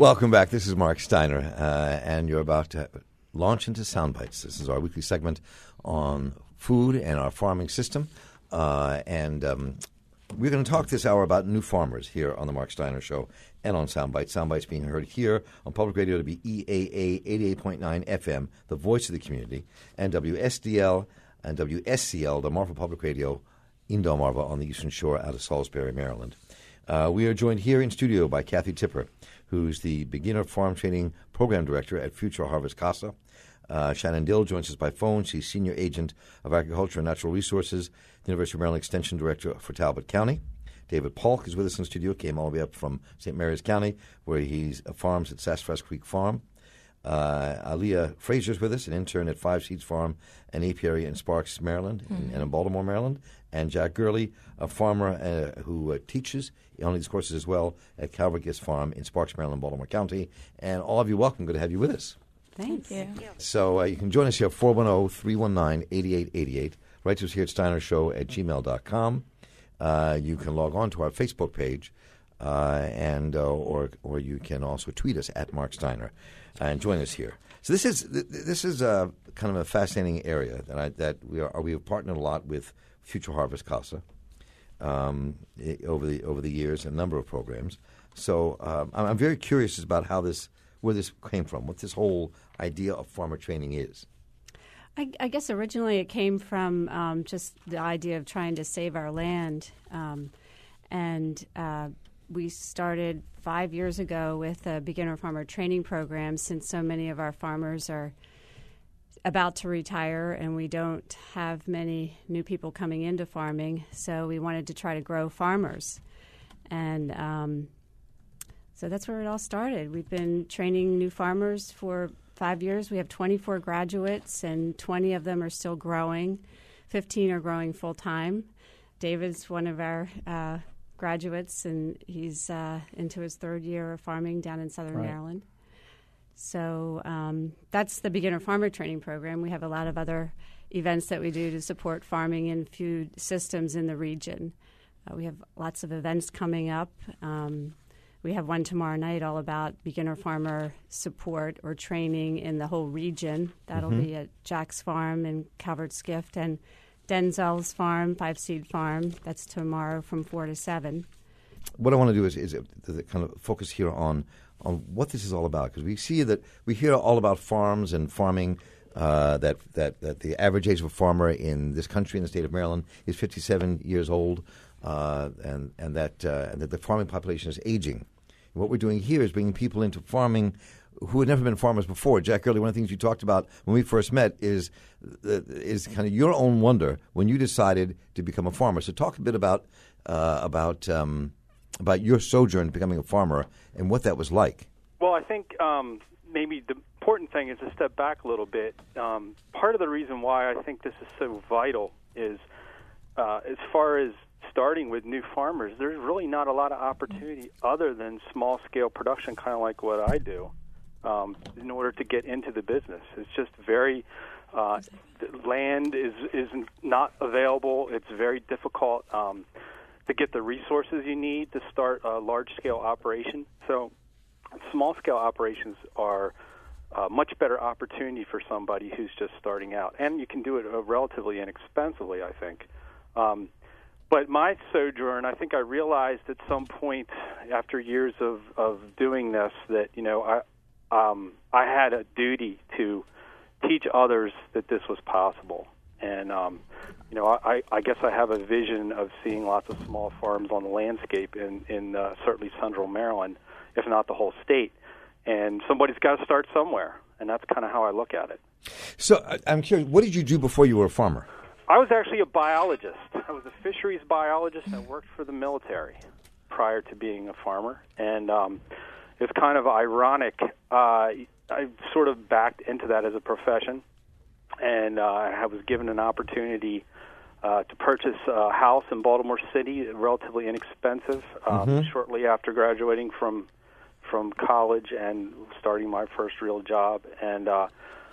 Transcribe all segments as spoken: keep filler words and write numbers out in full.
Welcome back. This is Mark Steiner, uh, and you're about to launch into Soundbites. This is our weekly segment on food and our farming system. Uh, and um, we're going to talk this hour about new farmers here on the Mark Steiner Show and on Soundbites. Soundbites being heard here on Public Radio to be E A A eighty-eight point nine F M, the voice of the community, and W S D L and W S C L, Delmarva Public Radio, in Delmarva on the Eastern Shore out of Salisbury, Maryland. Uh, we are joined here in studio by Kathy Tipper, who's the Beginner Farm Training Program Director at Future Harvest CASA. Uh, Shannon Dill joins us by phone. She's Senior Agent of Agriculture and Natural Resources, the University of Maryland Extension Director for Talbot County. David Polk is with us in the studio, came all the way up from Saint Mary's County, where he uh, farms at Sassafras Creek Farm. Uh, Aaliyah Fraser is with us, an intern at Five Seeds Farm and Apiary in Sparks, Maryland, mm-hmm. and, and in Baltimore, Maryland. And Jack Gurley, a farmer uh, who uh, teaches on these courses as well at Calvert Gist Farm in Sparks, Maryland, Baltimore County. And all of you, welcome. Good to have you with us. Thank you. So uh, you can join us here at four one zero, three one nine, eight eight eight eight. Write to us here at steiner show at gmail dot com. Uh, you can log on to our Facebook page, uh, and uh, or or you can also tweet us at Mark Steiner and join us here. So this is this is uh, kind of a fascinating area that I, that we are we have partnered a lot with Future Harvest CASA um, over the over the years, a number of programs. So um, I'm very curious about how this where this came from, what this whole idea of farmer training is. I, I guess originally it came from um, just the idea of trying to save our land. Um, and uh, we started five years ago with a beginner farmer training program, since so many of our farmers are about to retire and we don't have many new people coming into farming. So we wanted to try to grow farmers. And um, so that's where it all started. We've been training new farmers for five years. We have twenty-four graduates, and twenty of them are still growing. fifteen are growing full-time. David's one of our uh, graduates, and he's uh, into his third year of farming down in Southern right. Maryland. So um, that's the Beginner Farmer Training Program. We have a lot of other events that we do to support farming and food systems in the region. Uh, we have lots of events coming up. Um, We have one tomorrow night all about beginner farmer support or training in the whole region. That'll mm-hmm. be at Jack's Farm in Calvert Skift and Denzel's Farm, Five Seed Farm. That's tomorrow from four to seven. What I want to do is, is kind of focus here on on what this is all about, because we see that we hear all about farms and farming. Uh, that, that that the average age of a farmer in this country, in the state of Maryland, is fifty-seven years old, uh, and and that uh, and that the farming population is aging. And what we're doing here is bringing people into farming who had never been farmers before. Jack Gurley, one of the things you talked about when we first met is uh, is kind of your own wonder when you decided to become a farmer. So talk a bit about uh, about um, about your sojourn becoming a farmer and what that was like. Well, I think um, maybe the important thing is to step back a little bit. Um, part of the reason why I think this is so vital is uh, as far as starting with new farmers, there's really not a lot of opportunity other than small-scale production, kind of like what I do, um, in order to get into the business. It's just very uh, – land is, is not available. It's very difficult um, to get the resources you need to start a large-scale operation. So small-scale operations are a much better opportunity for somebody who's just starting out. And you can do it uh, relatively inexpensively, I think. Um, but my sojourn, I think I realized at some point after years of, of doing this that, you know, I um, I had a duty to teach others that this was possible. And, um, you know, I, I guess I have a vision of seeing lots of small farms on the landscape in, in uh, certainly central Maryland, if not the whole state. And somebody's got to start somewhere, and that's kind of how I look at it. So I'm curious, what did you do before you were a farmer? I was actually a biologist. I was a fisheries biologist and worked for the military prior to being a farmer. And um, it's kind of ironic. Uh, I sort of backed into that as a profession, and uh, I was given an opportunity uh, to purchase a house in Baltimore City, relatively inexpensive, um, mm-hmm. shortly after graduating from from college and starting my first real job. And uh,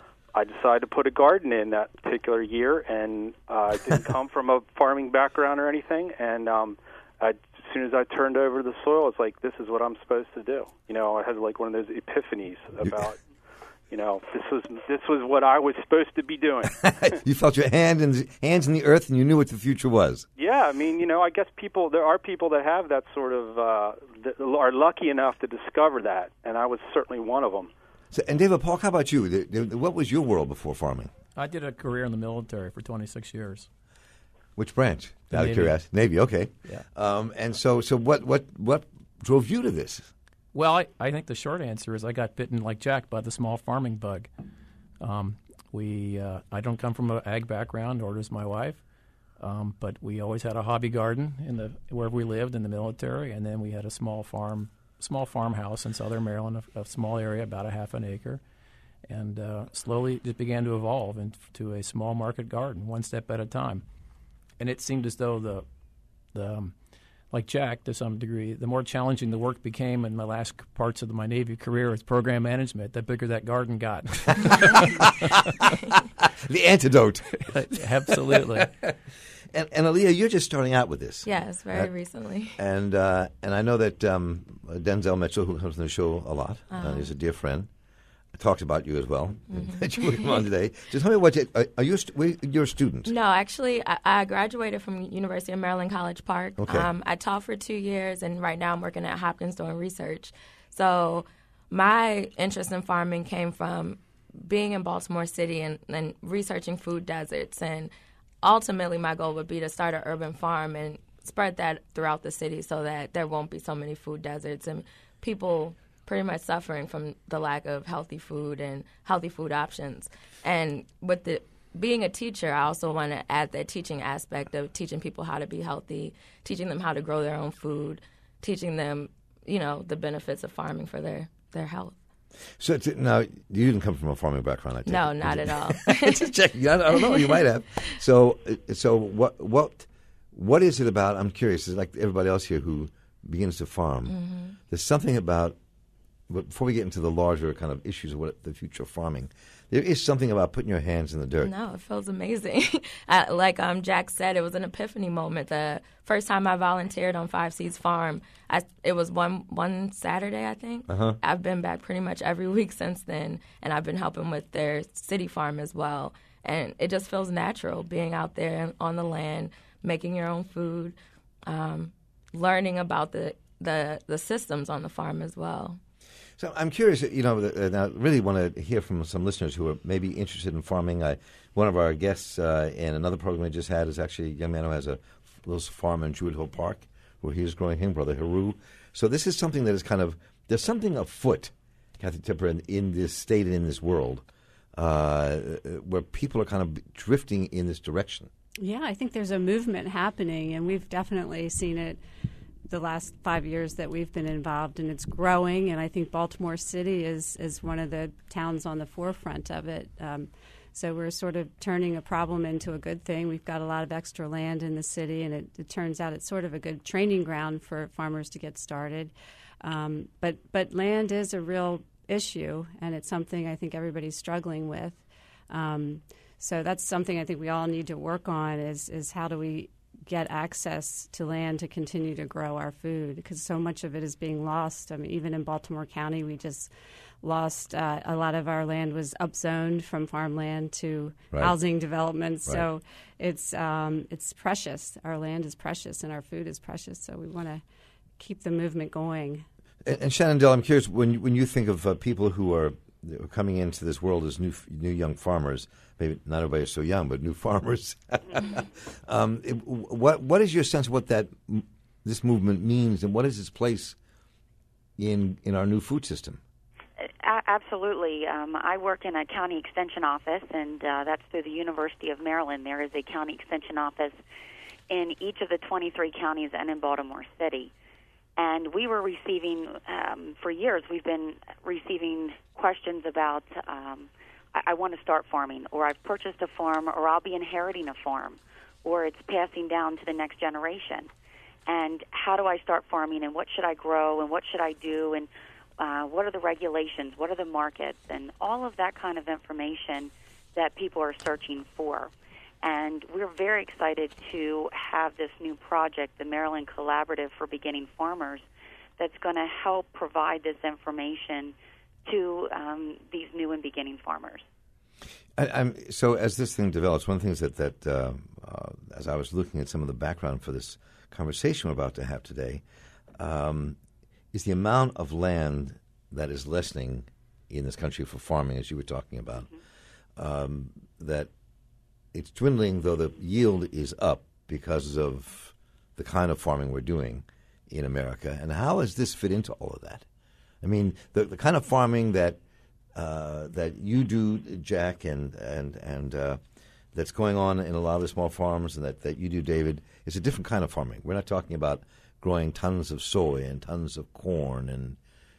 I decided to put a garden in that particular year, and uh, I didn't come from a farming background or anything, and um, I soon as I turned over the soil, it's like, this is what I'm supposed to do. You know, I had like one of those epiphanies about, you know, this was this was what I was supposed to be doing. You felt your hand in the, hands in the earth, and you knew what the future was. Yeah, I mean, you know, I guess people there are people that have that sort of uh, that are lucky enough to discover that, and I was certainly one of them. So, and David Paul, how about you? The, the, what was your world before farming? I did a career in the military for twenty-six years. Which branch? The Out Navy. of curiosity, Navy. Okay. Yeah. Um, and so, so what, what, what drove you to this? Well, I, I think the short answer is I got bitten like Jack by the small farming bug. Um, we uh, I don't come from an ag background, nor does my wife, um, but we always had a hobby garden in the wherever we lived in the military, and then we had a small farm, small farmhouse in southern Maryland, a, a small area, about a half an acre, and uh, slowly it began to evolve into a small market garden, one step at a time. And it seemed as though the, the um, like Jack, to some degree, the more challenging the work became in my last parts of my Navy career as program management, the bigger that garden got. The antidote. Absolutely. And, and Aaliyah, you're just starting out with this. Yes, very Uh, recently. And uh, and I know that um, Denzel Mitchell, who comes on the show a lot, Uh-huh. uh, is a dear friend, talked about you as well. Mm-hmm. That you were on today. Just tell me what you, are, are you a stu- wait, you're a student? No, actually, I, I graduated from University of Maryland College Park. Okay. Um, I taught for two years, and right now I'm working at Hopkins doing research. So my interest in farming came from being in Baltimore City and, and researching food deserts. And ultimately, my goal would be to start an urban farm and spread that throughout the city so that there won't be so many food deserts and people pretty much suffering from the lack of healthy food and healthy food options. And with the being a teacher, I also want to add that teaching aspect of teaching people how to be healthy, teaching them how to grow their own food, teaching them, you know, the benefits of farming for their, their health. So t- now you didn't come from a farming background, I take No, it. not at all. Just checking. I don't know. You might have. So, uh, so what? What? What is it about? I'm curious. It's like everybody else here who begins to farm. Mm-hmm. There's something about. But before we get into the larger kind of issues of what the future of farming, there is something about putting your hands in the dirt. No, it feels amazing. I, like um, Jack said, it was an epiphany moment. The first time I volunteered on Five Seeds Farm, I, it was one one Saturday, I think. Uh-huh. I've been back pretty much every week since then, and I've been helping with their city farm as well. And it just feels natural being out there on the land, making your own food, um, learning about the, the, the systems on the farm as well. So I'm curious, you know, and I really want to hear from some listeners who are maybe interested in farming. I, one of our guests uh, in another program we just had is actually a young man who has a little farm in Druid Hill Park where he is growing his brother, Haru. So this is something that is kind of, there's something afoot, Kathy Tipper, in, in this state and in this world uh, where people are kind of drifting in this direction. Yeah, I think there's a movement happening, and we've definitely seen it the last five years that we've been involved, and it's growing. And I think Baltimore City is, is one of the towns on the forefront of it. Um, so we're sort of turning a problem into a good thing. We've got a lot of extra land in the city, and it, it turns out it's sort of a good training ground for farmers to get started. Um, but but land is a real issue, and it's something I think everybody's struggling with. Um, so that's something I think we all need to work on is is how do we get access to land to continue to grow our food, because so much of it is being lost. I mean, even in Baltimore County, we just lost uh, a lot of our land was upzoned from farmland to Right. housing development. Right. So it's um, it's precious. Our land is precious, and our food is precious. So we want to keep the movement going. And, and Shenandoah, I'm curious, when you, when you think of uh, people who are coming into this world as new new young farmers, maybe not everybody is so young, but new farmers. um, it, what what is your sense of what that this movement means, and what is its place in in our new food system? A- absolutely. Um, I work in a county extension office, and uh, that's through the University of Maryland. There is a county extension office in each of the twenty-three counties and in Baltimore City. And we were receiving, um, for years, we've been receiving questions about, um, I, I want to start farming, or I've purchased a farm, or I'll be inheriting a farm, or it's passing down to the next generation. And how do I start farming, and what should I grow, and what should I do, and uh, what are the regulations, what are the markets, and all of that kind of information that people are searching for. And we're very excited to have this new project, the Maryland Collaborative for Beginning Farmers, that's going to help provide this information to um, these new and beginning farmers. I, I'm, so as this thing develops, one of the things that, that uh, uh, as I was looking at some of the background for this conversation we're about to have today, um, is the amount of land that is lessening in this country for farming, as you were talking about, mm-hmm. um, that it's dwindling, though the yield is up because of the kind of farming we're doing in America. And how does this fit into all of that? I mean, the, the kind of farming that uh, that you do, Jack, and and and uh, that's going on in a lot of the small farms, and that, that you do, David, is a different kind of farming. We're not talking about growing tons of soy and tons of corn and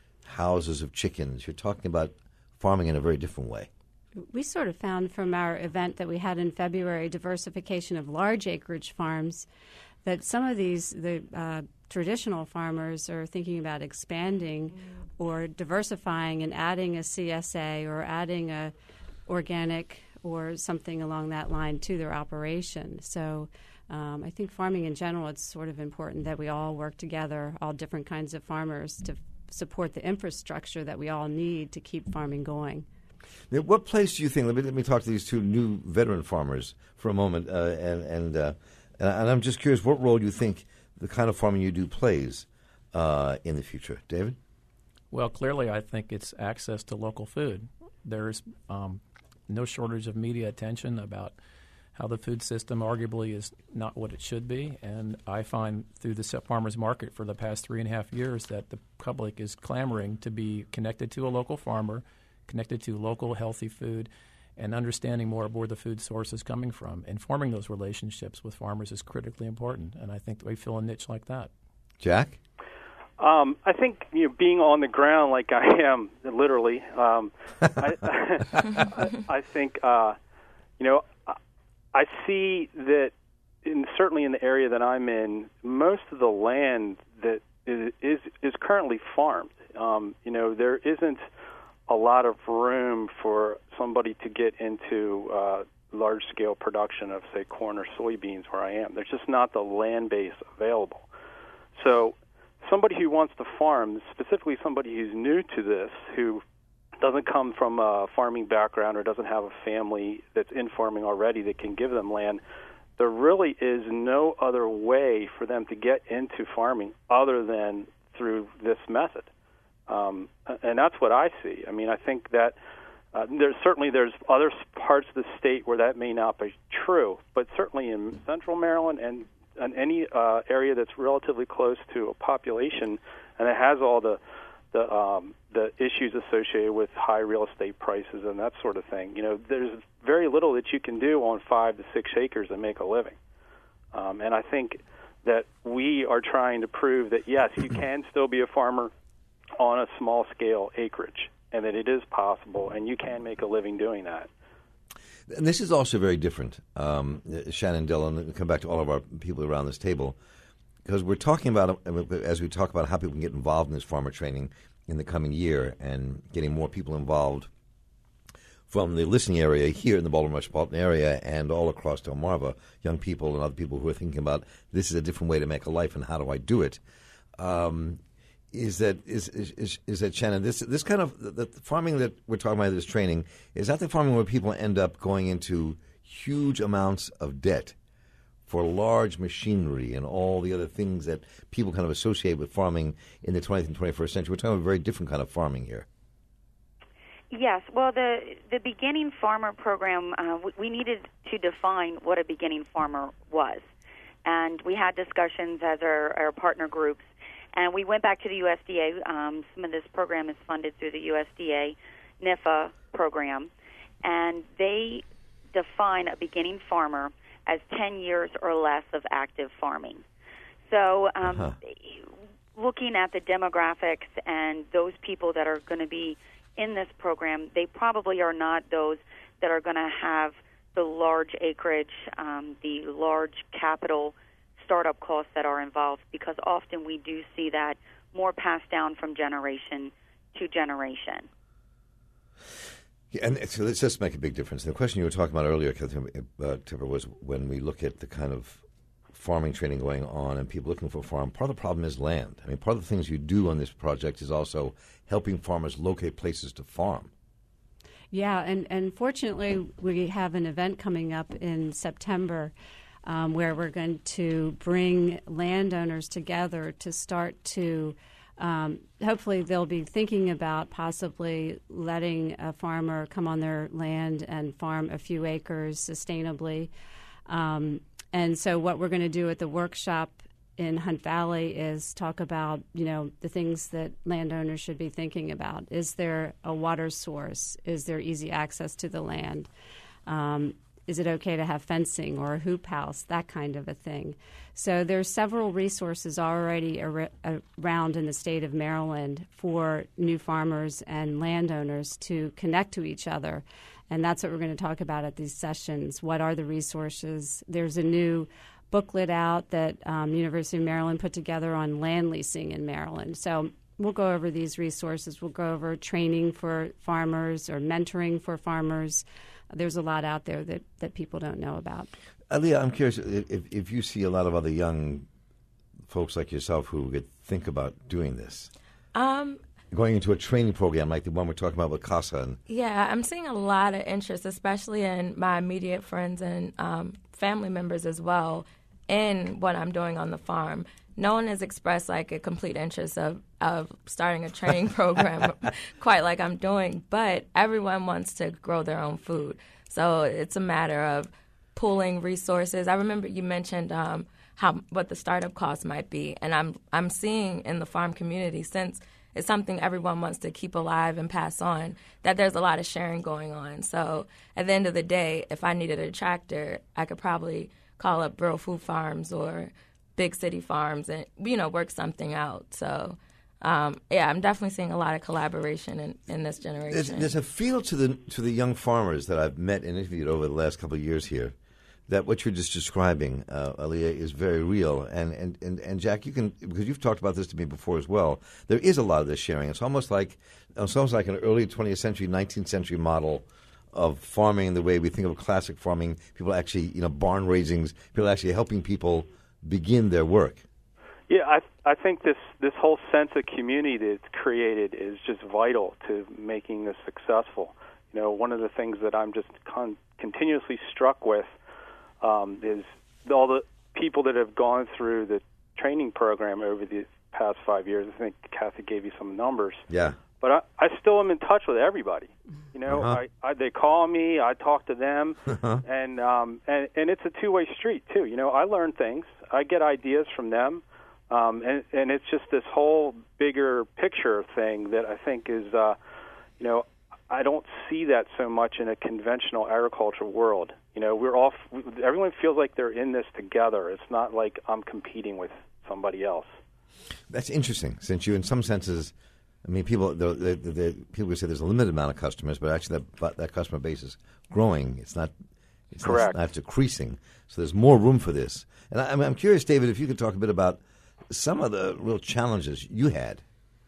houses of chickens. You're talking about farming in a very different way. We sort of found from our event that we had in February, diversification of large acreage farms, that some of these, the uh, traditional farmers are thinking about expanding mm. or diversifying and adding a C S A or adding a organic or something along that line to their operation. So um, I think farming in general, it's sort of important that we all work together, all different kinds of farmers, to support the infrastructure that we all need to keep farming going. Now, what place do you think? Let me let me talk to these two new veteran farmers for a moment, uh, and and, uh, and I'm just curious, what role you think the kind of farming you do plays uh, in the future, David? Well, clearly, I think it's access to local food. There's um, no shortage of media attention about how the food system arguably is not what it should be, and I find through the farmers market for the past three and a half years that the public is clamoring to be connected to a local farmer, connected to local healthy food, and understanding more of where the food source is coming from. And forming those relationships with farmers is critically important, and I think we fill a niche like that. Jack? Um, I think, you know, being on the ground like I am, literally, um, I, I, I think, uh, you know, I see that in, certainly in the area that I'm in, most of the land that is is, is currently farmed. Um, you know, there isn't a lot of room for somebody to get into uh, large-scale production of, say, corn or soybeans where I am. There's just not the land base available. So somebody who wants to farm, specifically somebody who's new to this, who doesn't come from a farming background or doesn't have a family that's in farming already that can give them land, there really is no other way for them to get into farming other than through this method. Um, and that's what I see. I mean, I think that uh, there's certainly there's other parts of the state where that may not be true, but certainly in central Maryland and, and any uh, area that's relatively close to a population and it has all the the um, the issues associated with high real estate prices and that sort of thing. You know, there's very little that you can do on five to six acres and make a living. Um, and I think that we are trying to prove that, yes, you can still be a farmer on a small-scale acreage, and that it is possible, and you can make a living doing that. And this is also very different, um, Shannon Dillon, and come back to all of our people around this table, because we're talking about, as we talk about how people can get involved in this farmer training in the coming year and getting more people involved from the listening area here in the Baltimore metropolitan area and all across Delmarva, young people and other people who are thinking about this is a different way to make a life and how do I do it. Um, Is that is, is is that Shannon? This this kind of the, the farming that we're talking about, this training, is that the farming where people end up going into huge amounts of debt for large machinery and all the other things that people kind of associate with farming in the twentieth and twenty-first century? We're talking about a very different kind of farming here. Yes. Well, the the beginning farmer program, uh, we, we needed to define what a beginning farmer was, and we had discussions as our, our partner groups. And we went back to the U S D A. Um, some of this program is funded through the U S D A N I F A program. And they define a beginning farmer as ten years or less of active farming. So um, uh-huh. looking at the demographics and those people that are going to be in this program, they probably are not those that are going to have the large acreage, um, the large capital startup costs that are involved, because often we do see that more passed down from generation to generation. Yeah, and so this does make a big difference. The question you were talking about earlier, uh, Tipper, was when we look at the kind of farming training going on and people looking for a farm, part of the problem is land. I mean, part of the things you do on this project is also helping farmers locate places to farm. Yeah, and, and fortunately, we have an event coming up in September um, where we're going to bring landowners together to start to um, hopefully they'll be thinking about possibly letting a farmer come on their land and farm a few acres sustainably. Um, and so what we're going to do at the workshop in Hunt Valley is talk about, you know, the things that landowners should be thinking about. Is there a water source? Is there easy access to the land? Um, is it okay to have fencing or a hoop house, that kind of a thing? So there's several resources already ar- around in the state of Maryland for new farmers and landowners to connect to each other. And that's what we're going to talk about at these sessions. What are the resources? There's a new booklet out that um, University of Maryland put together on land leasing in Maryland. So we'll go over these resources. We'll go over training for farmers or mentoring for farmers. There's a lot out there that, that people don't know about. Aaliyah, I'm curious if, if you see a lot of other young folks like yourself who would think about doing this. Um, Going into a training program like the one we're talking about with CASA. And yeah, I'm seeing a lot of interest, especially in my immediate friends and um, family members as well, in what I'm doing on the farm. No one has expressed like a complete interest of, of starting a training program quite like I'm doing, but everyone wants to grow their own food. So it's a matter of pooling resources. I remember you mentioned um, how what the startup cost might be, and I'm I'm seeing in the farm community, since it's something everyone wants to keep alive and pass on, that there's a lot of sharing going on. So at the end of the day, if I needed a tractor, I could probably call up Rural Food Farms or Big City Farms and, you know, work something out. So, um, yeah, I'm definitely seeing a lot of collaboration in, in this generation. There's, there's a feel to the to the young farmers that I've met and interviewed over the last couple of years here that what you're just describing, uh, Aaliyah, is very real. And, and, and, and Jack, you can, because you've talked about this to me before as well, there is a lot of this sharing. It's almost like it's almost like an early twentieth century, nineteenth century model of farming the way we think of classic farming. People actually, you know, barn raisings, people actually helping people begin their work. Yeah, I I think this, this whole sense of community that's created is just vital to making this successful. You know, one of the things that I'm just con- continuously struck with um, is all the people that have gone through the training program over the past five years. I think Kathy gave you some numbers. Yeah. But I, I still am in touch with everybody. You know, Uh-huh. I, I, they call me, I talk to them, Uh-huh. and um, and and it's a two-way street too. You know, I learn things, I get ideas from them, um, and and it's just this whole bigger picture thing that I think is, uh, you know, I don't see that so much in a conventional agricultural world. You know, we're all everyone feels like they're in this together. It's not like I'm competing with somebody else. That's interesting, since you, in some senses, I mean, people the, the, the, the, people would say there's a limited amount of customers, but actually that but that customer base is growing. It's not it's Correct. not, not decreasing. So there's more room for this. And I, I'm curious, David, if you could talk a bit about some of the real challenges you had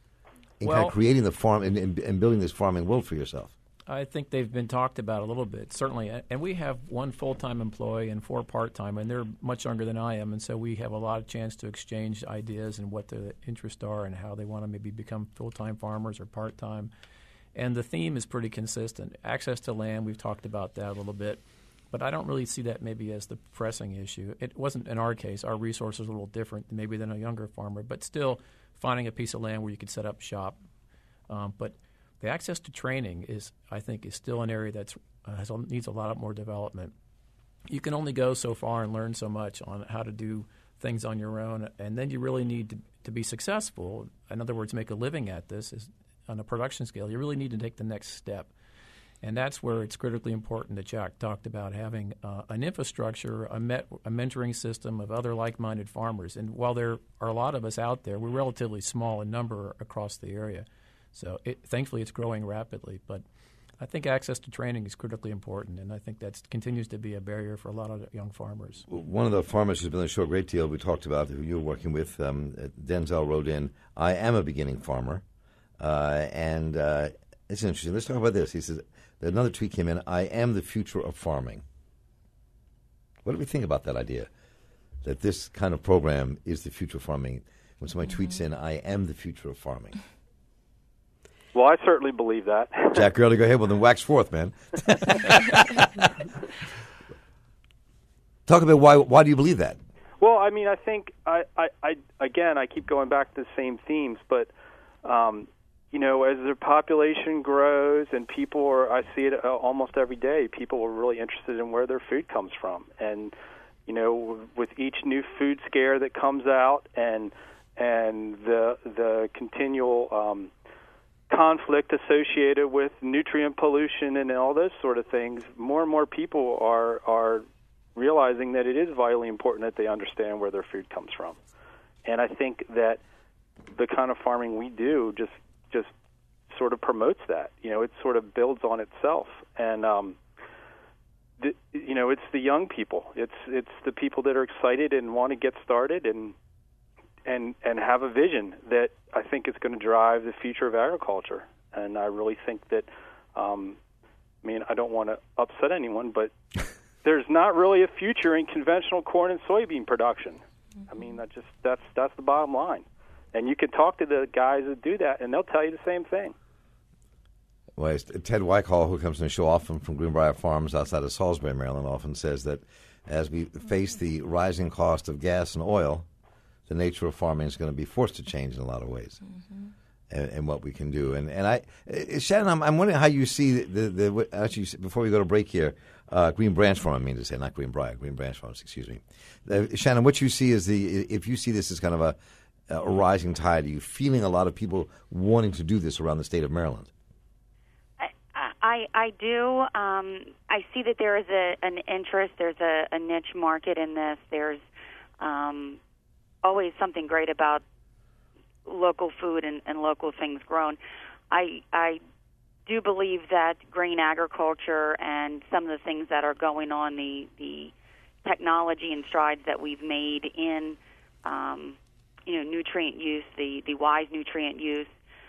in kind Well- of creating the farm and, and, and building this farming world for yourself. I think they've been talked about a little bit, certainly. And we have one full-time employee and four part-time, and they're much younger than I am, and so we have a lot of chance to exchange ideas and what their interests are and how they want to maybe become full-time farmers or part-time. And the theme is pretty consistent. Access to land, we've talked about that a little bit, but I don't really see that maybe as the pressing issue. It wasn't in our case. Our resources are a little different maybe than a younger farmer, but still finding a piece of land where you could set up shop. Um, but the access to training is, I think, is still an area that uh, has, needs a lot more development. You can only go so far and learn so much on how to do things on your own, and then you really need to, to be successful. In other words, make a living at this is, on a production scale. You really need to take the next step, and that's where it's critically important that Jack talked about having uh, an infrastructure, a, met, a mentoring system of other like-minded farmers. And while there are a lot of us out there, we're relatively small in number across the area. So it, thankfully, it's growing rapidly. But I think access to training is critically important, and I think that continues to be a barrier for a lot of young farmers. One of the farmers who's been on the show a great deal, we talked about, who you were working with, um, Denzel wrote in, I am a beginning farmer. Uh, and uh, It's interesting. Let's talk about this. He says, another tweet came in, I am the future of farming. What do we think about that idea? That this kind of program is the future of farming. When somebody mm-hmm. tweets in, I am the future of farming. Well, I certainly believe that. Jack Gurley, go ahead. Well, then wax forth, man. Talk about why why do you believe that? Well, I mean, I think, I, I, I again, I keep going back to the same themes, but, um, you know, as the population grows and people are, I see it almost every day, people are really interested in where their food comes from. And, you know, with each new food scare that comes out and and the the continual um, conflict associated with nutrient pollution and all those sort of things, more and more people are are realizing that it is vitally important that they understand where their food comes from. And I think that the kind of farming we do just just sort of promotes that. You know, it sort of builds on itself. And, um, the, you know, it's the young people. It's it's the people that are excited and want to get started and and and have a vision that I think is going to drive the future of agriculture. And I really think that, um, I mean, I don't want to upset anyone, but there's not really a future in conventional corn and soybean production. I mean, that just that's that's the bottom line. And you can talk to the guys that do that, and they'll tell you the same thing. Well, Ted Weichall, who comes to the show often from Greenbrier Farms outside of Salisbury, Maryland, often says that as we face the rising cost of gas and oil, the nature of farming is going to be forced to change in a lot of ways, mm-hmm. and, and what we can do. And and I, Shannon, I'm, I'm wondering how you see the the, the actually before we go to break here, uh, Green Branch Farm. I mean to say, not Greenbrier, Green Branch Farms. Excuse me, uh, Shannon. What you see is the if you see this as kind of a a rising tide, are you feeling a lot of people wanting to do this around the state of Maryland? I, I do. Um, I see that there is a, an interest. There's a, a niche market in this. There's um, always something great about local food and, and local things grown. I, I do believe that grain agriculture and some of the things that are going on, the, the technology and strides that we've made in um, you know, nutrient use, the, the wise nutrient use,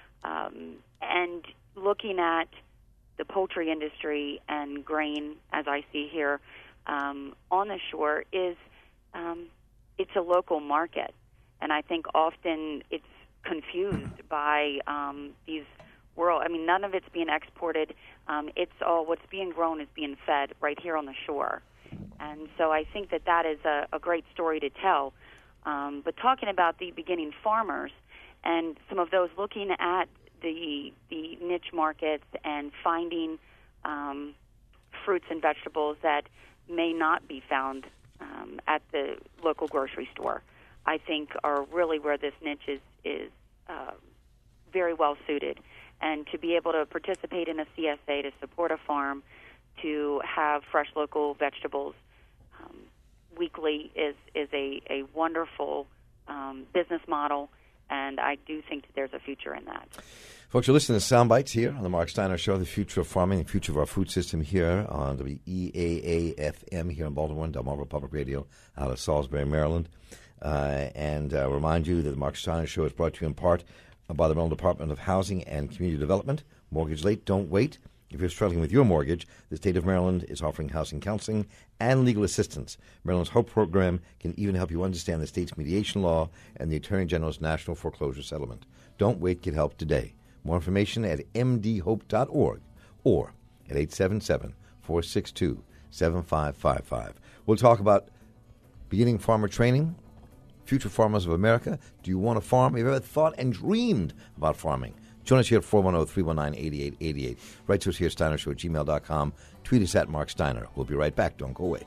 um, and looking at the poultry industry and grain, as I see here um, on the shore, is um, it's a local market. And I think often it's confused by um, these world. I mean, none of it's being exported. Um, it's all what's being grown is being fed right here on the shore. And so I think that that is a, a great story to tell. Um, but talking about the beginning farmers and some of those looking at the the niche markets and finding um, fruits and vegetables that may not be found um, at the local grocery store, I think are really where this niche is, is uh, very well suited. And to be able to participate in a C S A, to support a farm, to have fresh local vegetables um, weekly is is a, a wonderful um, business model, and I do think that there's a future in that. Folks, you're listening to Sound Bites here on the Mark Steiner Show, the future of farming, the future of our food system here on W E A A F M here in Baltimore, Delmarva Public Radio out of Salisbury, Maryland. Uh, and uh, remind you that the Mark Steiner Show is brought to you in part by the Maryland Department of Housing and Community Development. Mortgage late, don't wait. If you're struggling with your mortgage, the state of Maryland is offering housing counseling and legal assistance. Maryland's HOPE program can even help you understand the state's mediation law and the Attorney General's National Foreclosure Settlement. Don't wait, get help today. More information at m d hope dot org or at eight seven seven, four six two, seven five five five. We'll talk about beginning farmer training, future farmers of America. Do you want to farm? Have you ever thought and dreamed about farming? Join us here at four one zero, three one nine, eight eight eight eight. Write to us here at Steiner Show at gmail dot com. Tweet us at Mark Steiner. We'll be right back. Don't go away.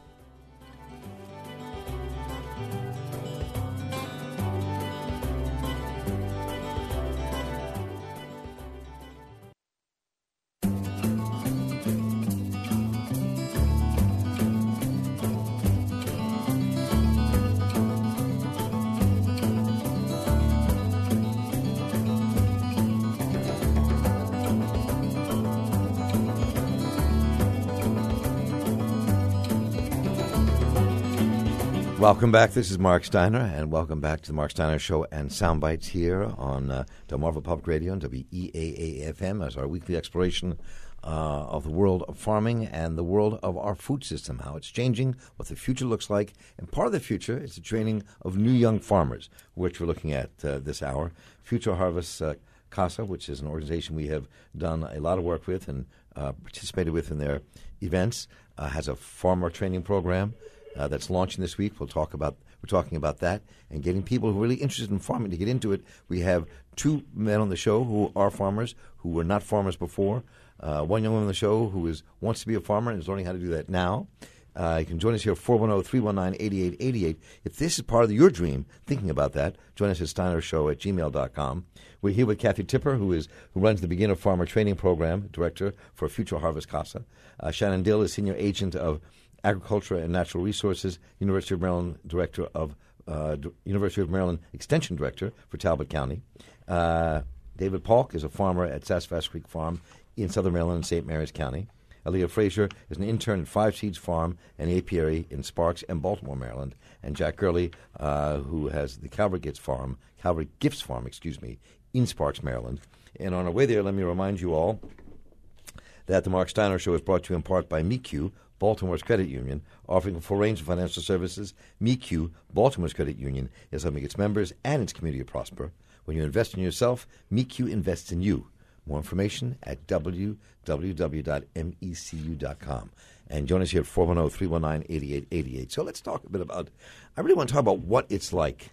Welcome back. This is Mark Steiner, and welcome back to the Mark Steiner Show and Soundbites here on uh, Delmarva Public Radio and W E A A F M as our weekly exploration uh, of the world of farming and the world of our food system, how it's changing, what the future looks like. And part of the future is the training of new young farmers, which we're looking at uh, this hour. Future Harvest uh, CASA, which is an organization we have done a lot of work with and uh, participated with in their events, uh, has a farmer training program Uh, that's launching this week. We'll talk about we're talking about that and getting people who are really interested in farming to get into it. We have two men on the show who are farmers who were not farmers before. Uh, one young woman on the show who is wants to be a farmer and is learning how to do that now. Uh, you can join us here at four one zero, three one nine, eight eight eight eight. If this is part of your dream, thinking about that, join us at steinershow at gmail dot com. We're here with Kathy Tipper, who is who runs the Beginner Farmer Training Program, Director for Future Harvest CASA. Uh, Shannon Dill is Senior Agent of Agriculture and Natural Resources, University of Maryland Director of uh, D- University of Maryland Extension Director for Talbot County. Uh, David Polk is a farmer at Sassafras Creek Farm in Southern Maryland and Saint Mary's County. Aaliyah Frazier is an intern at Five Seeds Farm and Apiary in Sparks and Baltimore, Maryland. And Jack Gurley, uh, who has the Calvary Gifts Farm, Calvary Gifts Farm, excuse me, in Sparks, Maryland. And on our way there, let me remind you all that the Mark Steiner Show is brought to you in part by M E Q, Baltimore's credit union, offering a full range of financial services. M E Q, Baltimore's credit union, is helping its members and its community to prosper. When you invest in yourself, M E Q invests in you. More information at w w w dot mecu dot com. And join us here at four one zero, three one nine, eight eight eight eight. So let's talk a bit about, I really want to talk about what it's like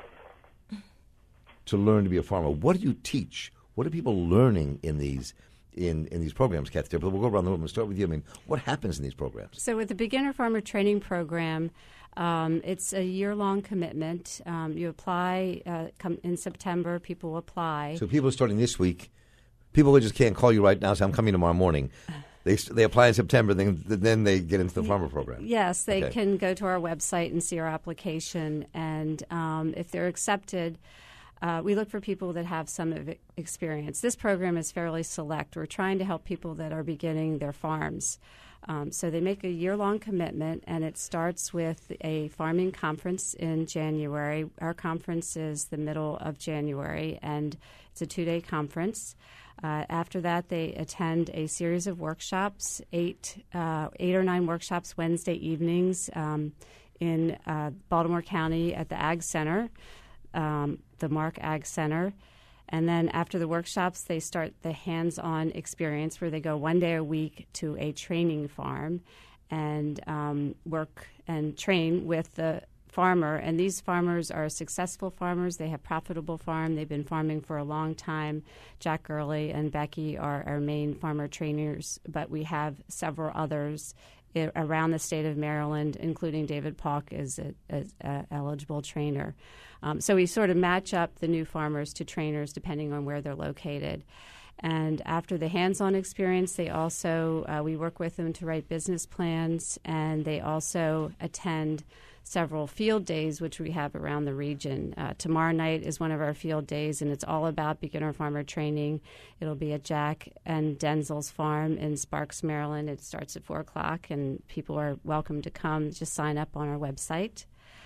to learn to be a farmer. What do you teach? What are people learning in these In, in these programs, Kathy? But we'll go around the room and start with you. I mean, what happens in these programs? So with the Beginner Farmer Training Program, um, it's a year-long commitment. Um, you apply uh, come in September. People apply. So people are starting this week. People who just can't call you right now and say, I'm coming tomorrow morning. They they apply in September, then then they get into the farmer program. Yes, they okay. can go to our website and see our application. And um, if they're accepted, Uh, we look for people that have some of experience. This program is fairly select. We're trying to help people that are beginning their farms. Um, so they make a year-long commitment, and it starts with a farming conference in January. Our conference is the middle of January, and it's a two-day conference. Uh, after that, they attend a series of workshops, eight, uh, eight or nine workshops Wednesday evenings um, in uh, Baltimore County at the Ag Center. Um, the Mark Ag Center. And then after the workshops, they start the hands-on experience where they go one day a week to a training farm and um, work and train with the farmer. And these farmers are successful farmers. They have profitable farm. They've been farming for a long time. Jack Gurley and Becky are our main farmer trainers, but we have several others around the state of Maryland, including David Polk is an eligible trainer. Um, so we sort of match up the new farmers to trainers depending on where they're located. And after the hands-on experience, they also, uh, we work with them to write business plans, and they also attend several field days, which we have around the region. Uh, tomorrow night is one of our field days, and it's all about beginner farmer training. It'll be at Jack and Denzel's farm in Sparks, Maryland. It starts at four o'clock, and people are welcome to come. Just sign up on our website.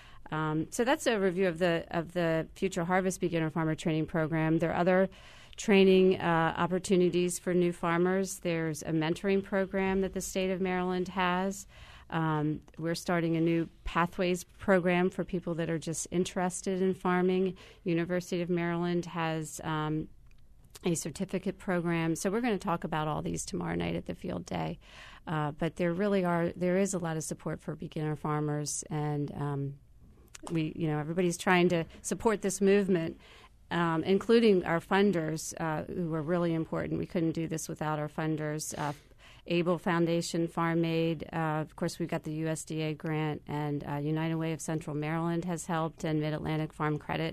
Um, so that's a review of the of the Future Harvest Beginner Farmer Training Program. There are other training uh, opportunities for new farmers. There's a mentoring program that the state of Maryland has. Um, we're starting a new Pathways program for people that are just interested in farming. University of Maryland has um, a certificate program. So we're going to talk about all these tomorrow night at the field day. Uh, but there really are, there is a lot of support for beginner farmers, and um, we, you know, everybody's trying to support this movement. Um, including our funders, uh, who are really important. We couldn't do this without our funders. Uh, Able Foundation, Farm Aid, uh, of course, we've got the U S D A grant, and uh, United Way of Central Maryland has helped, and Mid-Atlantic Farm Credit.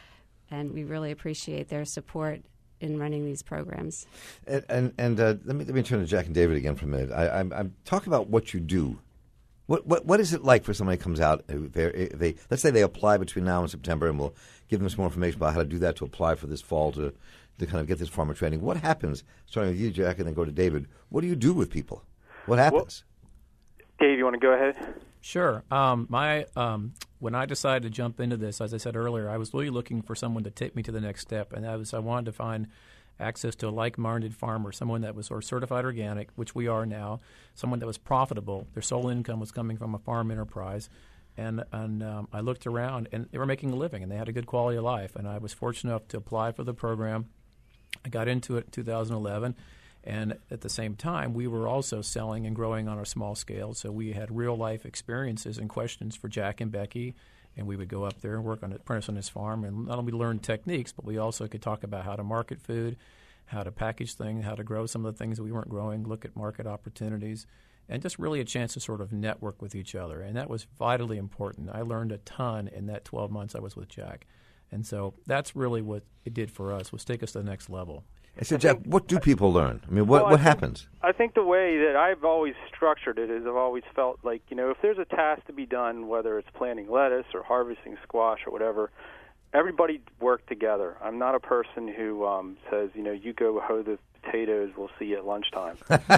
And we really appreciate their support in running these programs. And and, and uh, let me let me turn to Jack and David again for a minute. I, I'm, I'm talking about what you do. What what what is it like for somebody who comes out? They, they let's say they apply between now and September, and we'll give them some more information about how to do that to apply for this fall to to kind of get this farmer training. What happens? Starting with you, Jack, and then go to David. What do you do with people? What happens? Well, Dave, you want to go ahead? Sure. Um, my um, when I decided to jump into this, as I said earlier, I was really looking for someone to take me to the next step, and that was I wanted to find access to a like-minded farmer, someone that was sort of certified organic, which we are now, someone that was profitable. Their sole income was coming from a farm enterprise. And, and um, I looked around, and they were making a living, and they had a good quality of life. And I was fortunate enough to apply for the program. I got into it in two thousand eleven. And at the same time, we were also selling and growing on a small scale. So we had real-life experiences and questions for Jack and Becky. And we would go up there and work on apprentice on his farm, and not only learn techniques, but we also could talk about how to market food, how to package things, how to grow some of the things that we weren't growing, look at market opportunities, and just really a chance to sort of network with each other. And that was vitally important. I learned a ton in that twelve months I was with Jack. And so that's really what it did for us, was take us to the next level. I said, Jack, what do people learn? I mean, what, well, what I happens? Think, I think the way that I've always structured it is I've always felt like, you know, if there's a task to be done, whether it's planting lettuce or harvesting squash or whatever, everybody work together. I'm not a person who um, says, you know, you go hoe the potatoes, we'll see you at lunchtime.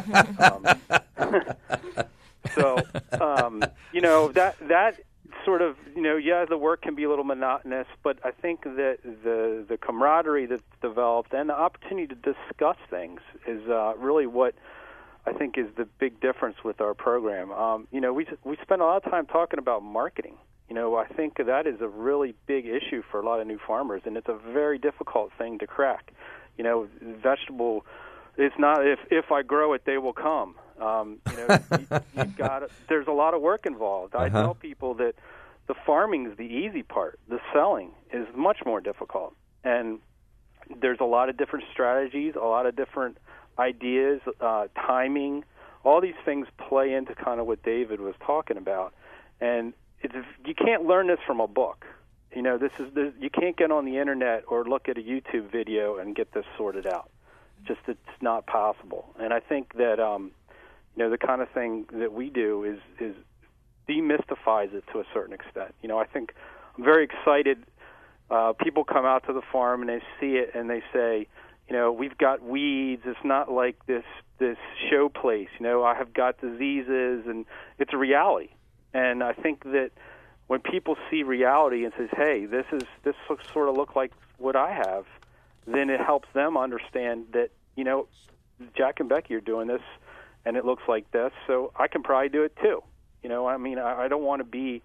um, so, um, you know, that that sort of, you know, yeah, the work can be a little monotonous, but I think that the the camaraderie that's developed and the opportunity to discuss things is uh, really what I think is the big difference with our program. Um, you know, we we spend a lot of time talking about marketing. You know, I think that is a really big issue for a lot of new farmers, and it's a very difficult thing to crack. You know, vegetable, it's not if if I grow it, they will come. Um, you know, you, you got there's a lot of work involved. I Uh-huh. tell people that the farming is the easy part. The selling is much more difficult, and there's a lot of different strategies, a lot of different ideas, uh, timing. All these things play into kind of what David was talking about, and it's, you can't learn this from a book. You know, this is this, you can't get on the internet or look at a YouTube video and get this sorted out. Just it's not possible. And I think that um, you know, the kind of thing that we do is is demystifies it to a certain extent. You know, I think I'm very excited. Uh, people come out to the farm and they see it and they say, you know, we've got weeds. It's not like this this show place. You know, I have got diseases, and it's a reality. And I think that when people see reality and says, hey, this is this looks, sort of look like what I have, then it helps them understand that, you know, Jack and Becky are doing this, and it looks like this, so I can probably do it too. You know, I mean, I, I don't want to be,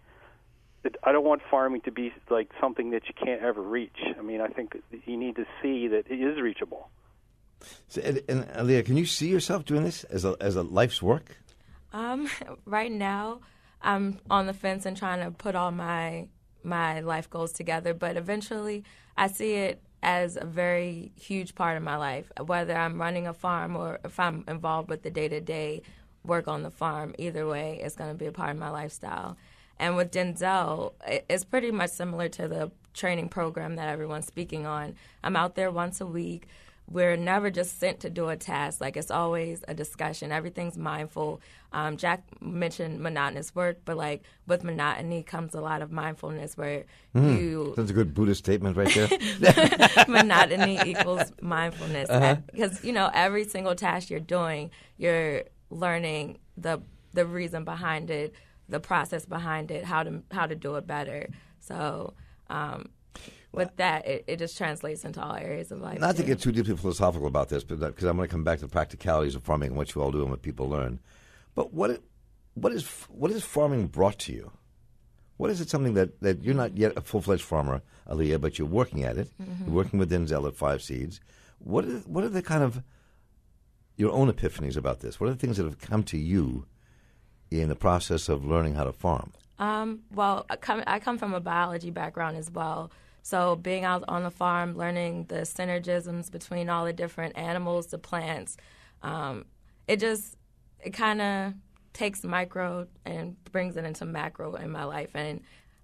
I don't want farming to be like something that you can't ever reach. I mean, I think you need to see that it is reachable. So, and, and Aaliyah, can you see yourself doing this as a as a life's work? Um, right now, I'm on the fence and trying to put all my my life goals together, but eventually I see it as a very huge part of my life, whether I'm running a farm or if I'm involved with the day-to-day work on the farm. Either way, it's going to be a part of my lifestyle. And with Denzel, it's pretty much similar to the training program that everyone's speaking on. I'm out there once a week. We're never just sent to do a task. Like, it's always a discussion. Everything's mindful. Um, Jack mentioned monotonous work, but, like, with monotony comes a lot of mindfulness where mm, you... That's a good Buddhist statement right there. Monotony equals mindfulness. Uh-huh. Because, you know, every single task you're doing, you're learning the the reason behind it, the process behind it, how to how to do it better. So... Um, With that, it, it just translates into all areas of life. Not too. to get too deeply philosophical about this, but because I'm going to come back to the practicalities of farming and what you all do and what people learn. But what what is what is farming brought to you? What is it something that, that you're not yet a full-fledged farmer, Aaliyah, but you're working at it. Mm-hmm. You're working with Denzel at Five Seeds. What are, what are the kind of your own epiphanies about this? What are the things that have come to you in the process of learning how to farm? Um, well, I come, I come from a biology background as well. So being out on the farm, learning the synergisms between all the different animals, the plants, um, it just, it kind of takes micro and brings it into macro in my life. And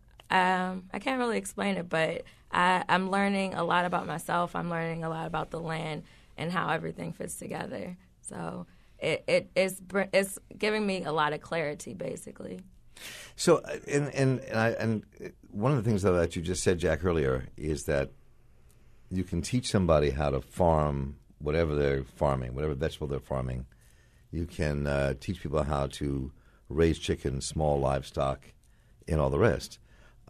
um, I can't really explain it, but I, I'm learning a lot about myself. I'm learning a lot about the land and how everything fits together. So it, it it's, it's giving me a lot of clarity, basically. So, and and and, I, and one of the things that you just said, Jack, earlier, is that you can teach somebody how to farm whatever they're farming, whatever vegetable they're farming. You can uh, teach people how to raise chickens, small livestock, and all the rest.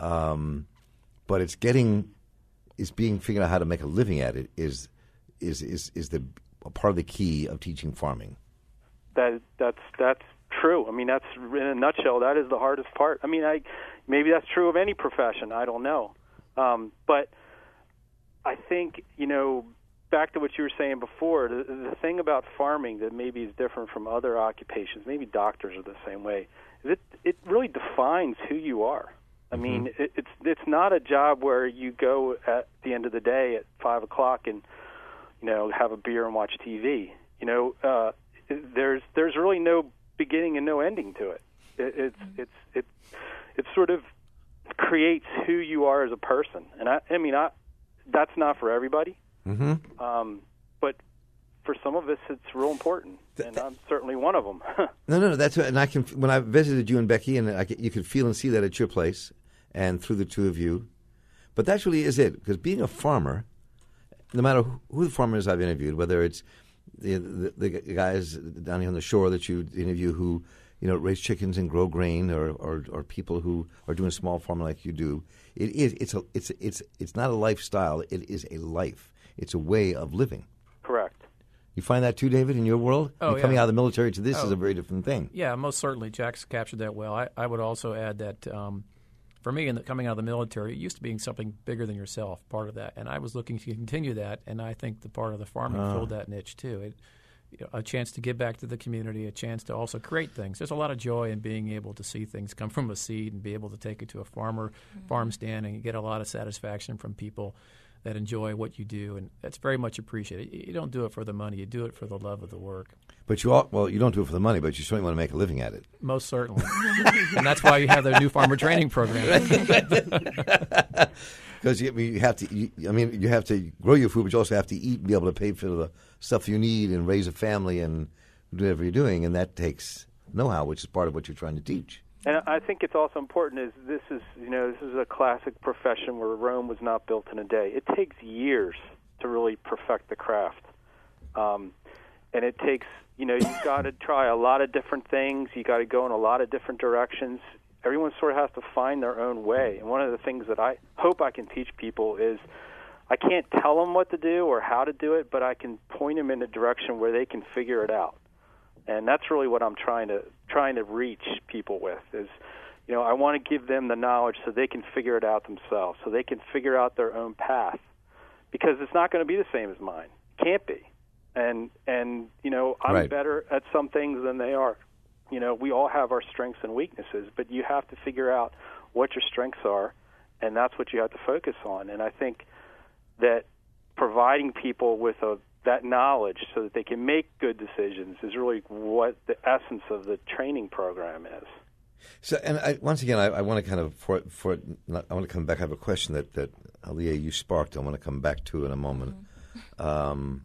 um, but it's getting, it's being figuring out how to make a living at it is is is is the a part of the key of teaching farming. That that's that's true. I mean, that's in a nutshell. That is the hardest part. I mean, I maybe that's true of any profession. I don't know, um, but I think you know. Back to what you were saying before, the, the thing about farming that maybe is different from other occupations, maybe doctors are the same way, is it it really defines who you are. I mm-hmm. mean, it, it's it's not a job where you go at the end of the day at five o'clock and you know have a beer and watch T V. You know, uh, there's there's really no beginning and no ending to it. it it's it's it it sort of creates who you are as a person, and I I mean, I that's not for everybody. Mm-hmm. Um, but for some of us, it's real important, and I'm certainly one of them. no, no, no, that's and I can. When I visited you and Becky, and I, you could feel and see that at your place, and through the two of you. But that really is it, because being a farmer, no matter who, who the farmer is I've interviewed, whether it's the, the the guys down here on the shore that you interview who you know raise chickens and grow grain, or or, or people who are doing small farming like you do, it is it's a it's it's it's not a lifestyle. It is a life. It's a way of living. Correct. You find that too, David, in your world? Oh, You're yeah. Coming out of the military to this oh. is a very different thing. Yeah, most certainly. Jack's captured that well. I, I would also add that um, for me, in the, coming out of the military, it used to being something bigger than yourself, part of that. And I was looking to continue that, and I think the part of the farming Oh. filled that niche too. It, you know, a chance to give back to the community, a chance to also create things. There's a lot of joy in being able to see things come from a seed and be able to take it to a farmer, mm-hmm. farm stand, and you get a lot of satisfaction from people that enjoy what you do, and that's very much appreciated. You don't do it for the money; you do it for the love of the work. But you all, well, you don't do it for the money, but you certainly want to make a living at it. Most certainly, and that's why you have the new farmer training program. Because you, you have to, you, I mean, you have to grow your food, but you also have to eat and be able to pay for the stuff you need and raise a family and do whatever you're doing, and that takes know-how, which is part of what you're trying to teach. And I think it's also important is this is you know this is a classic profession where Rome was not built in a day. It takes years to really perfect the craft, um, and it takes you know you've got to try a lot of different things. You got to go in a lot of different directions. Everyone sort of has to find their own way. And one of the things that I hope I can teach people is I can't tell them what to do or how to do it, but I can point them in a direction where they can figure it out. And that's really what I'm trying to trying to reach people with is, you know, I want to give them the knowledge so they can figure it out themselves, so they can figure out their own path, because it's not going to be the same as mine. It can't be. And and you know, I'm right. better at some things than they are. You know, we all have our strengths and weaknesses, but you have to figure out what your strengths are, and that's what you have to focus on. And I think that providing people with a that knowledge so that they can make good decisions is really what the essence of the training program is. So, and I, once again, I, I want to kind of for for I want to come back. I have a question that that Aliyah you sparked. I want to come back to in a moment. Mm-hmm. Um,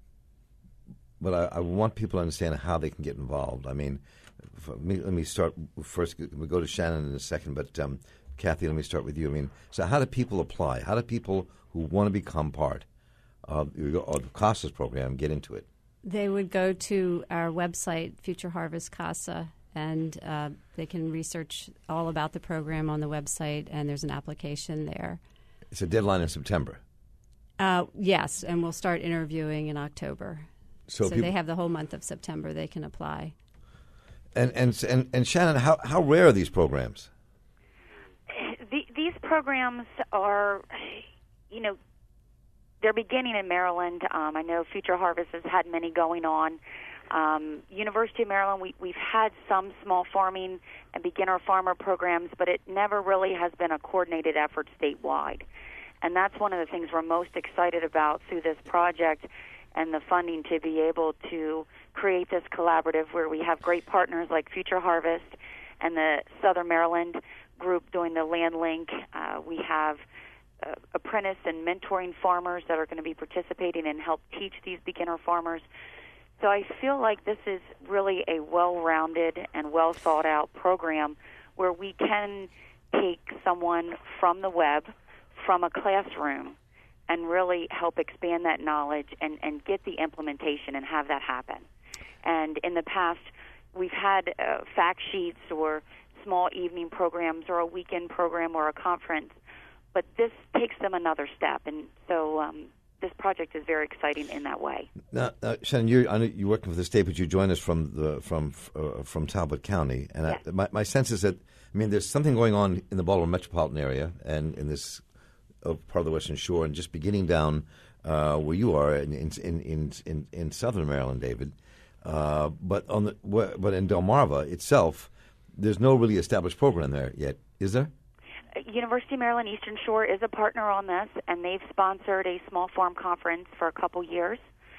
but I, I want people to understand how they can get involved. I mean, for me, let me start first. We'll go to Shannon in a second, but um, Kathy, let me start with you. I mean, so how do people apply? How do people who want to become part of the CASA's program get into it? They would go to our website, Future Harvest CASA, and uh, they can research all about the program on the website, and there's an application there. It's a deadline in September. Uh, yes, and we'll start interviewing in October. So, So, so people, they have the whole month of September they can apply. and, and and and Shannon, how how rare are these programs? The, these programs are, you know, they're beginning in Maryland. Um, I know Future Harvest has had many going on. Um, University of Maryland, we, we've had some small farming and beginner farmer programs, but it never really has been a coordinated effort statewide. And that's one of the things we're most excited about through this project and the funding, to be able to create this collaborative where we have great partners like Future Harvest and the Southern Maryland group doing the Land Link. Uh, we have uh, apprentice and mentoring farmers that are going to be participating and help teach these beginner farmers. So I feel like this is really a well-rounded and well-thought-out program where we can take someone from the web, from a classroom, and really help expand that knowledge and, and get the implementation and have that happen. And in the past, we've had uh, fact sheets or small evening programs or a weekend program or a conference. But this takes them another step, and so um, this project is very exciting in that way. Now, uh, Shannon, you're, I know you're working for the state, but you join us from the from uh, from Talbot County, and Yes. I, my, my sense is that I mean, there's something going on in the Baltimore metropolitan area and in this uh, part of the Western Shore, and just beginning down uh, where you are in in in in, in southern Maryland, David. Uh, but on the but in Delmarva itself, there's no really established program there yet, is there? University of Maryland Eastern Shore is a partner on this, and they've sponsored a small farm conference for a couple years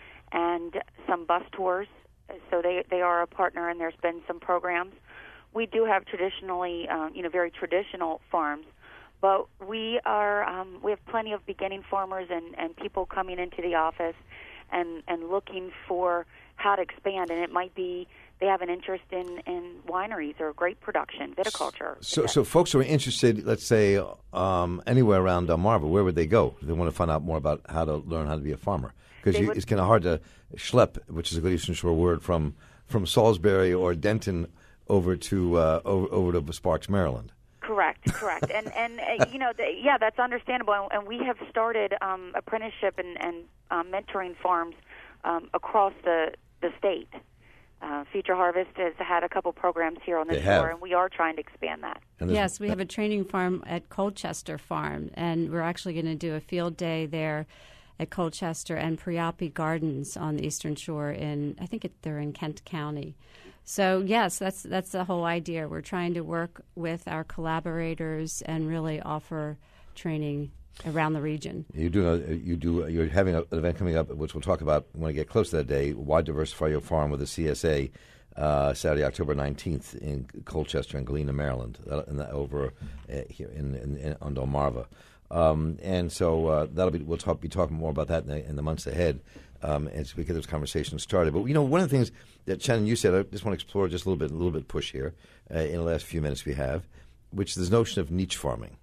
and some bus tours. So they, they are a partner, and there's been some programs. We do have traditionally, um, you know, very traditional farms, but we are um, we have plenty of beginning farmers and, and people coming into the office and, and looking for how to expand, and it might be they have an interest in, in wineries or grape production, viticulture. So, so folks who are interested, let's say, um, anywhere around Delmarva, where would they go if they want to find out more about how to learn how to be a farmer? Because it's kind of hard to schlep, which is a good Eastern Shore word, from from Salisbury or Denton over to uh, over, over to Sparks, Maryland. Correct, correct, and and uh, you know, the, yeah, that's understandable. And, and we have started um, apprenticeship and, and um, mentoring farms um, across the the state. Uh, Future Harvest has had a couple programs here on the They shore, have. and we are trying to expand that. Yes, we have a training farm at Colchester Farm, and we're actually going to do a field day there at Colchester and Priapi Gardens on the Eastern Shore. In I think it, they're in Kent County. So yes, that's that's the whole idea. We're trying to work with our collaborators and really offer training around the region. You do. A, you do. You're having an event coming up, which we'll talk about when we get close to that day. Why diversify your farm with the C S A? Uh, Saturday, October nineteenth, in Colchester and Galena, Maryland, uh, and that over uh, here in, in, in on Delmarva. Um, and so uh, that'll be. We'll talk, be talking more about that in the, in the months ahead um, as we get this conversation started. But you know, one of the things that Shannon, you said, I just want to explore just a little bit, a little bit push here uh, in the last few minutes we have, which is this notion of niche farming.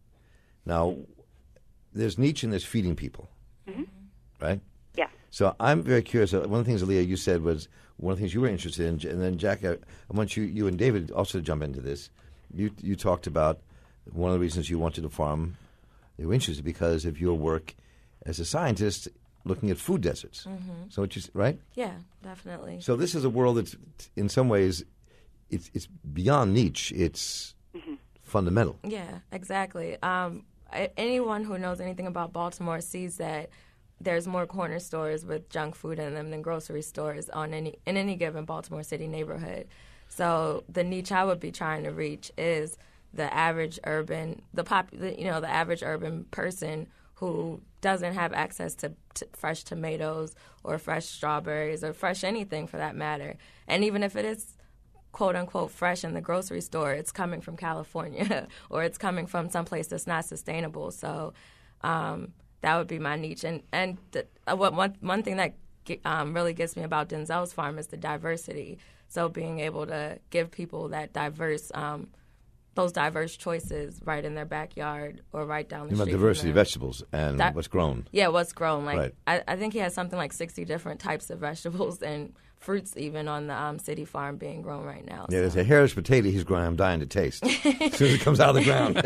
Now, there's niche and there's feeding people, Mm-hmm. right? Yeah. So I'm very curious. Uh, one of the things, Aaliyah, you said was one of the things you were interested in, and then Jack, I, I want you, you and David also to jump into this. You you talked about one of the reasons you wanted to farm. You were interested because of your work as a scientist looking at food deserts. Mm-hmm. So what you s- right? Yeah, definitely. So this is a world that's, in some ways, it's it's beyond niche. It's Mm-hmm. fundamental. Yeah, exactly. Um, I, anyone who knows anything about Baltimore sees that there's more corner stores with junk food in them than grocery stores on any in any given Baltimore City neighborhood. So the niche I would be trying to reach is the average urban, the pop, the, you know, the average urban person who doesn't have access to, to fresh tomatoes or fresh strawberries or fresh anything for that matter. And even if it is quote unquote fresh in the grocery store, it's coming from California or it's coming from someplace that's not sustainable. So um, that would be my niche. And and the, uh, what one one thing that um, really gets me about Denzel's farm is the diversity. So being able to give people that diverse, um, those diverse choices right in their backyard or right down the You street. meant from diversity them. of vegetables and That- what's grown. Yeah, what's grown. Like Right. I, I think he has something like sixty different types of vegetables and fruits even on the um, city farm being grown right now. Yeah, there's so. a Harris potato he's growing. I'm dying to taste as soon as it comes out of the ground.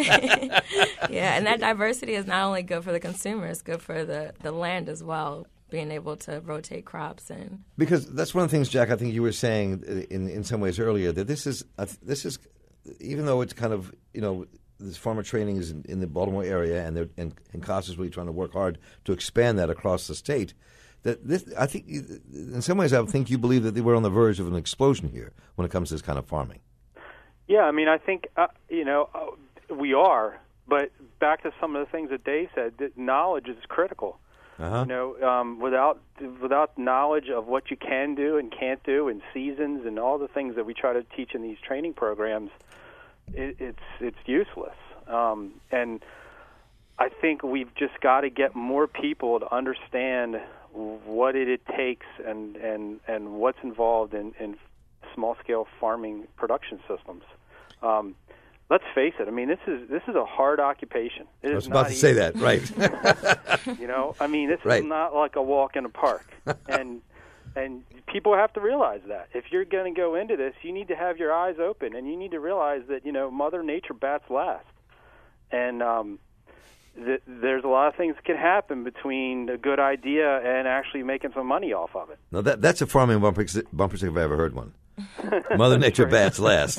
Yeah, and that diversity is not only good for the consumer, it's good for the, the land as well, being able to rotate crops. And Because that's one of the things, Jack, I think you were saying in in some ways earlier, that this is uh, this is even though it's kind of, you know, this farmer training is in, in the Baltimore area, and they're and, and CASA is really trying to work hard to expand that across the state. That this, I think, in some ways, I think you believe that they were on the verge of an explosion here when it comes to this kind of farming. Yeah, I mean, I think, uh, you know, uh, we are. But back to some of the things that Dave said, that knowledge is critical. Uh-huh. You know, um, without without knowledge of what you can do and can't do, and seasons and all the things that we try to teach in these training programs, it, it's it's useless. Um, and I think we've just got to get more people to understand what it, it takes and, and, and what's involved in, in small-scale farming production systems. Um, let's face it. I mean, this is this is a hard occupation. It I is was about not to say easy. that, right. You know, I mean, this Right. is not like a walk in a park. And And people have to realize that. If you're going to go into this, you need to have your eyes open, and you need to realize that, you know, Mother Nature bats last. And um, th- there's a lot of things that can happen between a good idea and actually making some money off of it. No, that that's a farming bumper, bumper stick if I ever heard one. Mother Nature bats last.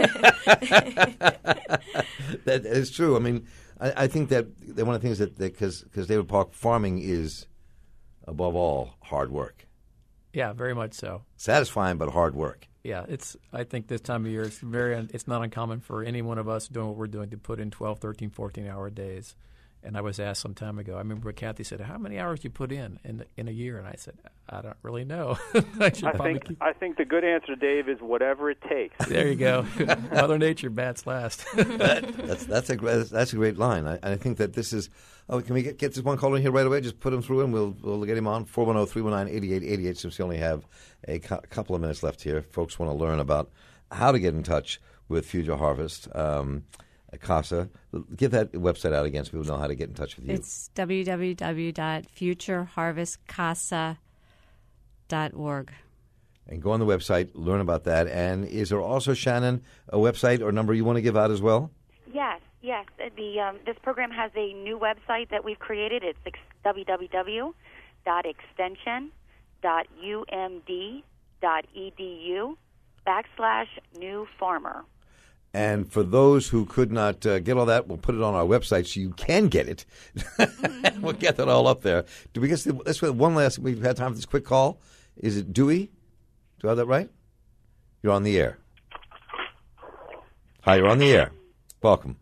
That is true. I mean, I, I think that, that one of the things that, because because David Park, farming is, above all, hard work. Yeah, very much so. Satisfying, but hard work. Yeah, it's. I think this time of year, it's very. It's not uncommon for any one of us doing what we're doing to put in twelve, thirteen, fourteen-hour days. And I was asked some time ago. I remember Kathy said, "How many hours do you put in in in a year?" And I said, "I don't really know." I, should I probably think keep... I think the good answer, Dave, is whatever it takes. There you go. Mother Nature bats last. that's that's a great, that's a great line. I, I think that this is. Oh, can we get, get this one caller in here right away? Just put him through, and we'll we'll get him on four one zero, three one nine, eight eight eight eight. Since we only have a cu- couple of minutes left here, folks want to learn about how to get in touch with Future Harvest. Um, CASA. Give that website out again so people know how to get in touch with you. It's w w w dot future harvest casa dot org. And go on the website, learn about that. And is there also, Shannon, a website or number you want to give out as well? Yes, yes. The um, this program has a new website that we've created. It's w w w dot extension dot u m d dot e d u backslash new farmer. And for those who could not uh, get all that, we'll put it on our website so you can get it. We'll get that all up there. Do we get to, let's one last, we've had time for this quick call. Is it Dewey? Do I have that right? You're on the air. Hi, you're on the air. Welcome.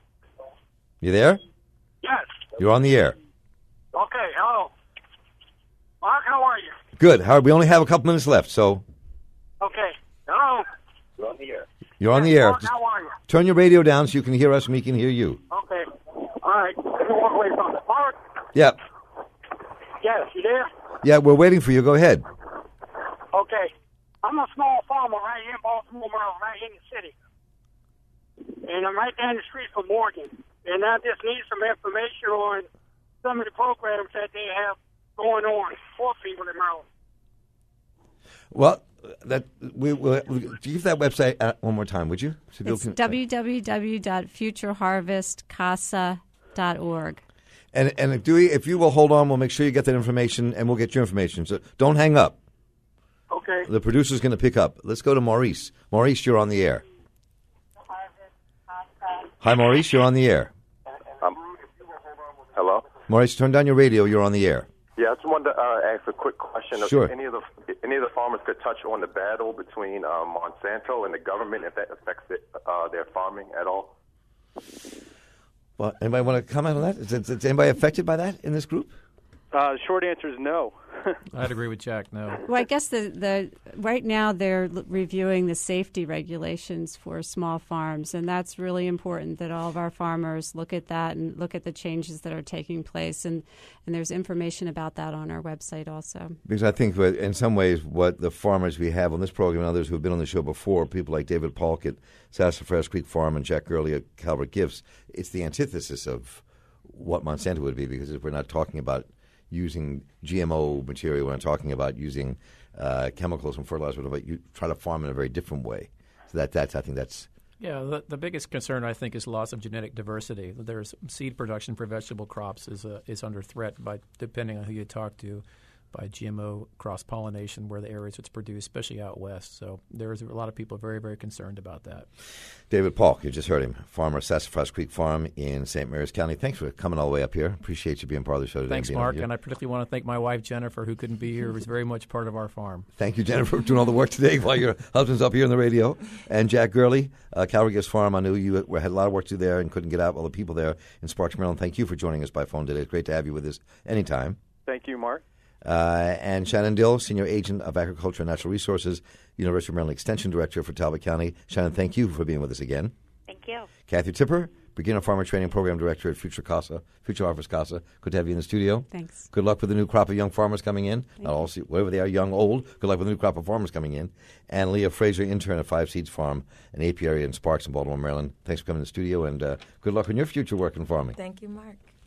You there? Yes. You're on the air. Okay, hello. Mark, how are you? Good. Howard, we only have a couple minutes left, so. Okay, hello. You're on the air. You're on the air. Mark, how are you? Turn your radio down so you can hear us and we can hear you. Okay. All right. Let me walk away from it. Mark? Yep. Yes, you there? Yeah, we're waiting for you. Go ahead. Okay. I'm a small farmer right here in Baltimore, Maryland, right here in the city. And I'm right down the street from Morgan. And I just need some information on some of the programs that they have going on for people in Maryland. Well, that we will give that website uh, one more time, would you? So it's can, w w w dot future harvest casa dot org. And and Dewey, if you will hold on, we'll make sure you get that information, and we'll get your information. So don't hang up. Okay. The producer's going to pick up. Let's go to Maurice. Maurice, you're on the air. Hi, Maurice. You're on the air. Um, hello. Maurice, turn down your radio. You're on the air. Yeah, I just wanted to uh, ask a quick question. Sure. If any of the any of the farmers could touch on the battle between uh, Monsanto and the government, if that affects it, uh, their farming at all. Well, anybody want to comment on that? Is, is anybody affected by that in this group? Uh, the short answer is no. I'd agree with Jack. No. Well, I guess the, the right now they're l- reviewing the safety regulations for small farms, and that's really important that all of our farmers look at that and look at the changes that are taking place. And, and there's information about that on our website also. Because I think that in some ways what the farmers we have on this program and others who have been on the show before, people like David Polk at Sassafras Creek Farm and Jack Gurley at Calvert Gifts, it's the antithesis of what Monsanto would be, because if we're not talking about using G M O material, we're not talking about using uh, chemicals and fertilizer, but you try to farm in a very different way. So that that's I think that's Yeah, the, the biggest concern, I think, is loss of genetic diversity. There's seed production for vegetable crops is uh, is under threat by, depending on who you talk to, by G M O cross-pollination where the areas it's produced, especially out west. So there's a lot of people very, very concerned about that. David Polk, you just heard him, farmer, Sassafras Creek Farm in Saint Mary's County. Thanks for coming all the way up here. Appreciate you being part of the show today. Thanks, Mark, and I particularly want to thank my wife, Jennifer, who couldn't be here, who was very much part of our farm. Thank you, Jennifer, for doing all the work today while your husband's up here on the radio. And Jack Gurley, uh, Calvert Gifts Farm, I knew you had a lot of work to do there and couldn't get out. All the people there in Sparks, Maryland, thank you for joining us by phone today. It's great to have you with us anytime. Thank you, Mark. Uh, and Shannon Dill, Senior Agent of Agriculture and Natural Resources, University of Maryland Extension Director for Talbot County. Shannon, thank you for being with us again. Thank you. Kathy Tipper, Beginner Farmer Training Program Director at Future CASA, Future Harvest CASA. Good to have you in the studio. Thanks. Good luck with the new crop of young farmers coming in. Thank Not all, whatever they are, young, old. Good luck with the new crop of farmers coming in. And Leah Fraser, intern at Five Seeds Farm, an apiary in Sparks in Baltimore, Maryland. Thanks for coming to the studio, and uh, good luck on your future work in farming. Thank you, Mark.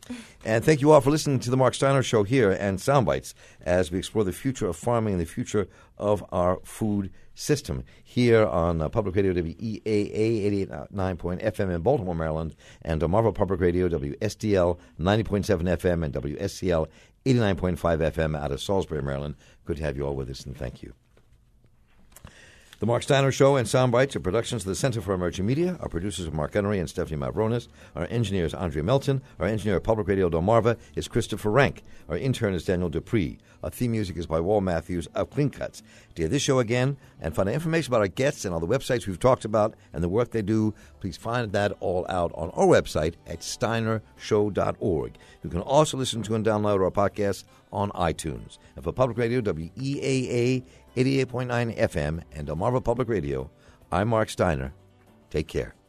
And thank you all for listening to the Mark Steiner Show here and Soundbites as we explore the future of farming and the future of our food system here on uh, Public Radio W E A A eighty-eight point nine F M in Baltimore, Maryland, and on Marvel Public Radio W S D L ninety point seven F M and W S C L eighty-nine point five F M out of Salisbury, Maryland. Good to have you all with us, and thank you. The Mark Steiner Show and Soundbites are productions of the Center for Emerging Media. Our producers are Mark Gunnery and Stephanie Mavronis. Our engineer is Andre Melton. Our engineer at Public Radio Delmarva is Christopher Rank. Our intern is Daniel Dupree. Our theme music is by Wal Matthews of Clean Cuts. To hear this show again and find out information about our guests and all the websites we've talked about and the work they do, please find that all out on our website at steiner show dot org. You can also listen to and download our podcasts on iTunes. And for Public Radio W E A A eighty-eight point nine F M and Delmarva Public Radio, I'm Mark Steiner. Take care.